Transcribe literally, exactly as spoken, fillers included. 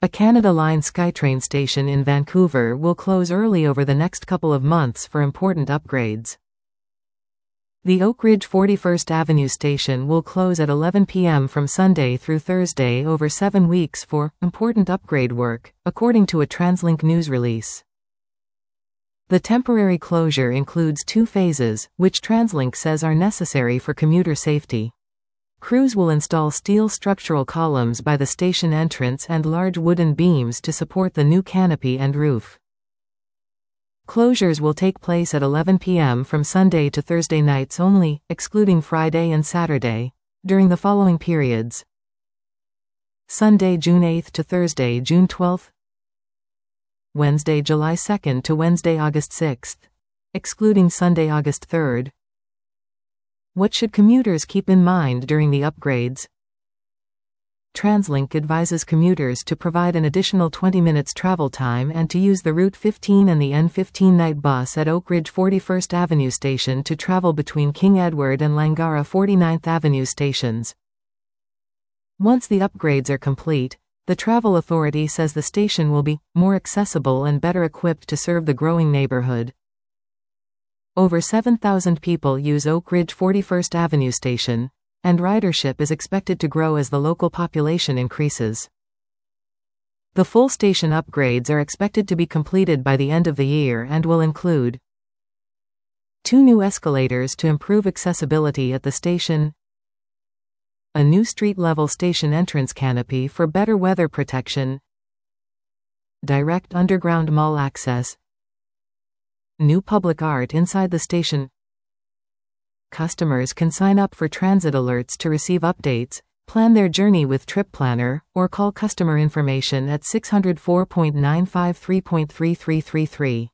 A Canada Line SkyTrain station in Vancouver will close early over the next couple of months for important upgrades. The Oakridge forty-first Avenue station will close at eleven p m from Sunday through Thursday over seven weeks for important upgrade work, according to a TransLink news release. The temporary closure includes two phases, which TransLink says are necessary for commuter safety. Crews will install steel structural columns by the station entrance and large wooden beams to support the new canopy and roof. Closures will take place at eleven p m from Sunday to Thursday nights only, excluding Friday and Saturday, during the following periods: Sunday, June eighth to Thursday, June twelfth, Wednesday, July second to Wednesday, August sixth, excluding Sunday, August third. What should commuters keep in mind during the upgrades? TransLink advises commuters to provide an additional twenty minutes travel time and to use the Route fifteen and the N fifteen night bus at Oakridge forty-first Avenue station to travel between King Edward and Langara forty-ninth Avenue stations. Once the upgrades are complete, the Travel Authority says the station will be more accessible and better equipped to serve the growing neighborhood. Over seven thousand people use Oakridge forty-first Avenue station, and ridership is expected to grow as the local population increases. The full station upgrades are expected to be completed by the end of the year and will include two new escalators to improve accessibility at the station, a new street-level station entrance canopy for better weather protection, direct underground mall access, new public art inside the station. Customers can sign up for transit alerts to receive updates, plan their journey with Trip Planner, or call customer information at six zero four, nine five three, three three three three.